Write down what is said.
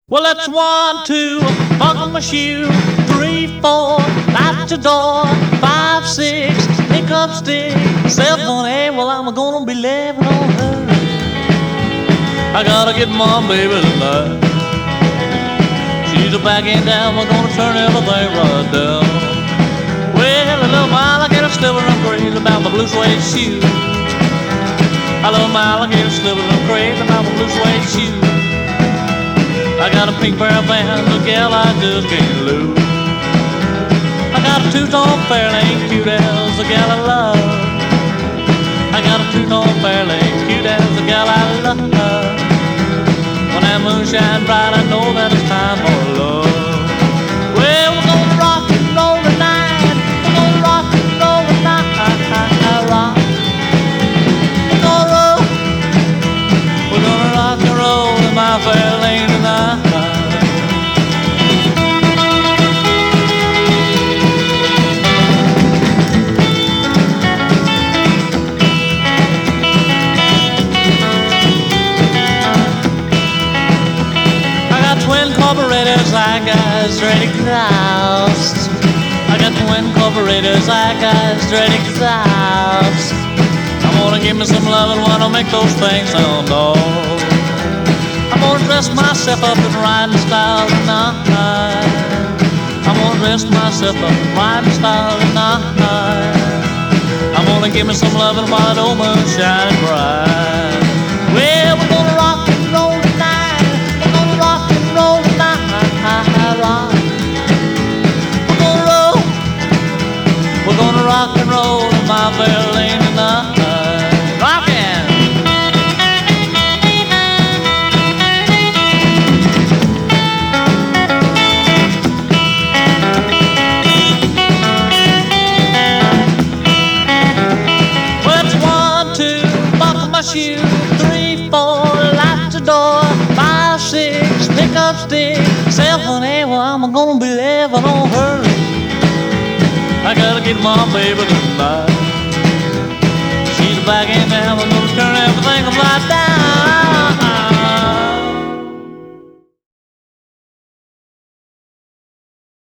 Well, that's 1, 2, buckle my shoe, 3, 4, light your door, 5, 6, pick up stick, 7, 8, well, I'm gonna be living on her. I gotta get my baby tonight. She's a backing down, we're gonna turn everything right down. Well, a little alligator sliver, I'm crazy about my blue suede shoes. I love my alligator sliver, I'm crazy about my blue suede shoes. I got a pink pair of Vans, a gal I just can't lose. I got a two-tone Fairlane, cute as the gal I love. I got a two-tone Fairlane, cute as the gal I love. When that moon shines bright, I know that it's time for love. Well, we're gonna rock and roll tonight. We're gonna rock and roll tonight. Rock. We're gonna roll. We're gonna rock and roll in my Fairlane tonight. Twin carburetors, I got straight exhaust. I got twin carburetors, I got straight exhaust. I'm gonna give me some loving while I make those things sound off. I'm gonna dress myself up in riding style tonight. I'm gonna dress myself up in riding style tonight. I'm gonna give me some loving while the old moon shines bright. Well, we're gonna rock and roll tonight. We're gonna rock and roll tonight. Rock. We're gonna roll. We're gonna rock and roll in my Fairlane tonight. Rockin'. Well, it's 1, 2, buckle my shoe, 3, 4, light the door, 5, 6, pick up stick, 7, 8, well, I'm gonna be living on her. I gotta get my baby tonight. She's back in town, I'm gonna turn everything upside down.